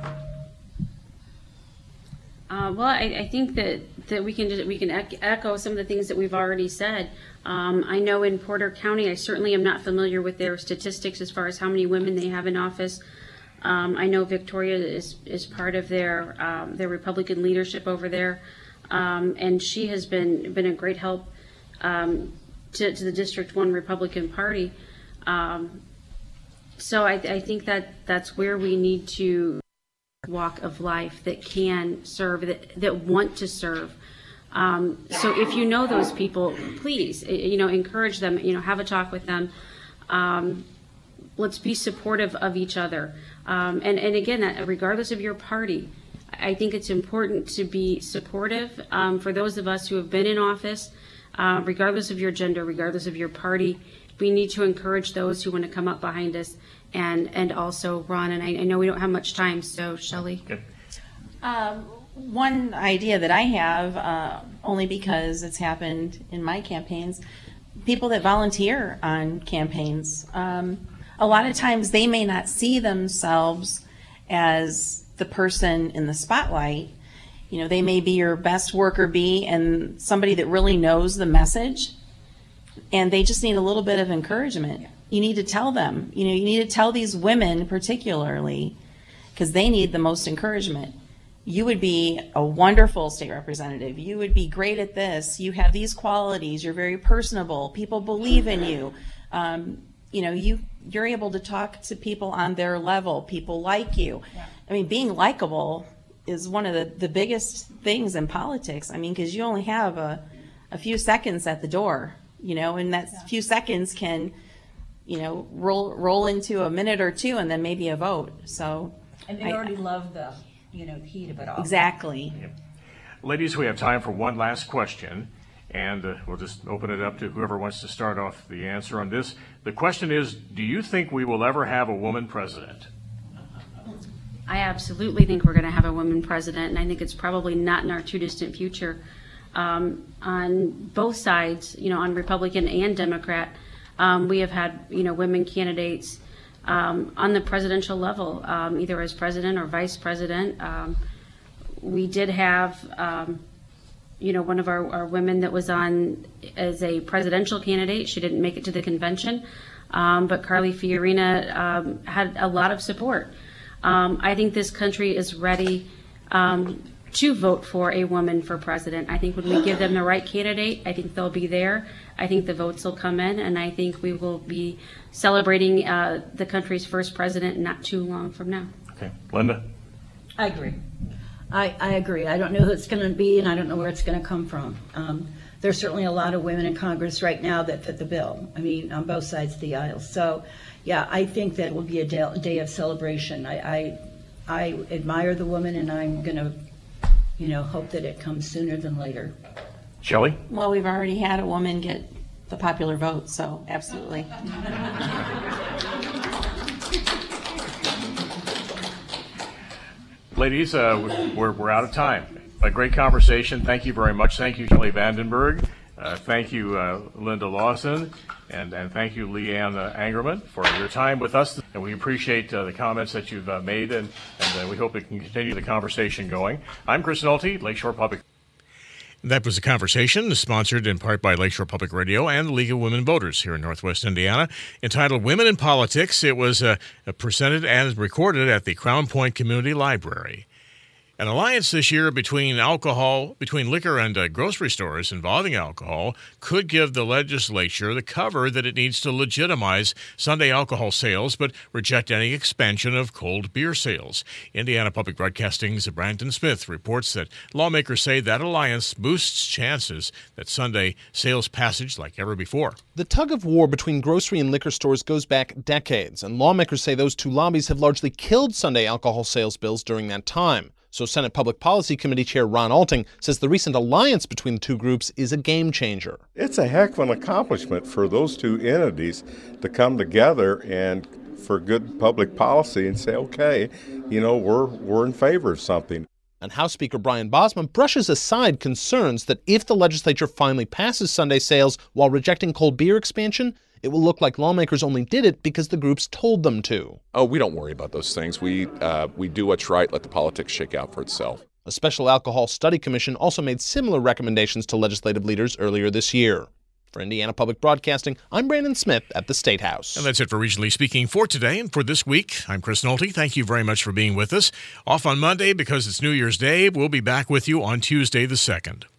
Speaker 5: Uh, well, I, I think that, that we can just, we can echo some of the things that we've already said. Um, I know in Porter County, I certainly am not familiar with their statistics as far as how many women they have in office. Um, I know Victoria is is part of their um, their Republican leadership over there, um, and she has been been a great help um, to, to the District One Republican Party. Um, so I, I think that that's where we need to walk of life that can serve, that, that want to serve. Um, so if you know those people, please, you know, encourage them, you know, have a talk with them. Um, let's be supportive of each other. Um, and, and again, regardless of your party, I think it's important to be supportive um, for those of us who have been in office, uh, regardless of your gender, regardless of your party. We need to encourage those who want to come up behind us and, and also run. And I, I know we don't have much time, so Shelley.
Speaker 1: Good.
Speaker 4: Um, one idea that I have, uh, only because it's happened in my campaigns, people that volunteer on campaigns. Um, a lot of times they may not see themselves as the person in the spotlight, You know, they may be your best worker bee and somebody that really knows the message, and they just need a little bit of encouragement. You need to tell them, you know, you need to tell these women particularly, because they need the most encouragement. You would be a wonderful state representative. You would be great at this. You have these qualities. You're very personable. People believe in you. Um, you know, you, you're able to talk to people on their level. People like you. Yeah. I mean, being likable is one of the, the biggest things in politics. I mean, because you only have a, a few seconds at the door, you know, and that yeah. few seconds can, you know, roll roll into a minute or two and then maybe a vote. So,
Speaker 3: and they I, already love the, you know, heat of it all.
Speaker 4: Exactly.
Speaker 1: Yeah. Ladies, we have time for one last question, and uh, we'll just open it up to whoever wants to start off the answer on this. The question is, do you think we will ever have a woman president?
Speaker 5: I absolutely think we're going to have a woman president, and I think it's probably not in our too distant future. Um, on both sides, you know, on Republican and Democrat, um, we have had, you know, women candidates um, on the presidential level, um, either as president or vice president. Um, we did have, um, you know, one of our, our women that was on as a presidential candidate. She didn't make it to the convention, um, but Carly Fiorina um, had a lot of support. Um, I think this country is ready um, to vote for a woman for president. I think when we give them the right candidate, I think they'll be there. I think the votes will come in, and I think we will be celebrating uh, the country's first president not too long from now.
Speaker 1: Okay. Linda?
Speaker 3: I agree. I, I agree. I don't know who it's going to be, and I don't know where it's going to come from. Um, there's certainly a lot of women in Congress right now that fit the bill. I mean, on both sides of the aisle. So, yeah, I think that will be a day, day of celebration. I, I, I admire the woman, and I'm going to, you know, hope that it comes sooner than later.
Speaker 1: Shelley?
Speaker 4: Well, we've already had a woman get the popular vote, so absolutely.
Speaker 1: Ladies, uh, we're, we're out of time. A great conversation. Thank you very much. Thank you, Shelley Vandenberg. Uh, thank you, uh, Linda Lawson. And, and thank you, Leanne uh, Angerman, for your time with us. And we appreciate uh, the comments that you've uh, made, and, and uh, we hope we can continue the conversation going. I'm Chris Nolte, Lakeshore Public. That was a conversation sponsored in part by Lakeshore Public Radio and the League of Women Voters here in Northwest Indiana, entitled Women in Politics. It was uh, presented and recorded at the Crown Point Community Library. An alliance this year between alcohol, between liquor and uh, grocery stores involving alcohol could give the legislature the cover that it needs to legitimize Sunday alcohol sales, but reject any expansion of cold beer sales. Indiana Public Broadcasting's Brandon Smith reports that lawmakers say that alliance boosts chances that Sunday sales passage like ever before.
Speaker 6: The tug of war between grocery and liquor stores goes back decades, and lawmakers say those two lobbies have largely killed Sunday alcohol sales bills during that time. So Senate Public Policy Committee Chair Ron Alting says the recent alliance between the two groups is a game changer.
Speaker 7: It's a heck of an accomplishment for those two entities to come together and for good public policy and say, okay, you know, we're we're in favor of something.
Speaker 6: And House Speaker Brian Bosma brushes aside concerns that if the legislature finally passes Sunday sales while rejecting cold beer expansion, it will look like lawmakers only did it because the groups told them to.
Speaker 8: Oh, we don't worry about those things. We uh, we do what's right, let the politics shake out for itself.
Speaker 6: A special alcohol study commission also made similar recommendations to legislative leaders earlier this year. For Indiana Public Broadcasting, I'm Brandon Smith at the State House.
Speaker 1: And that's it for Regionally Speaking for today and for this week. I'm Chris Nolte. Thank you very much for being with us. Off on Monday because it's New Year's Day. We'll be back with you on Tuesday the second.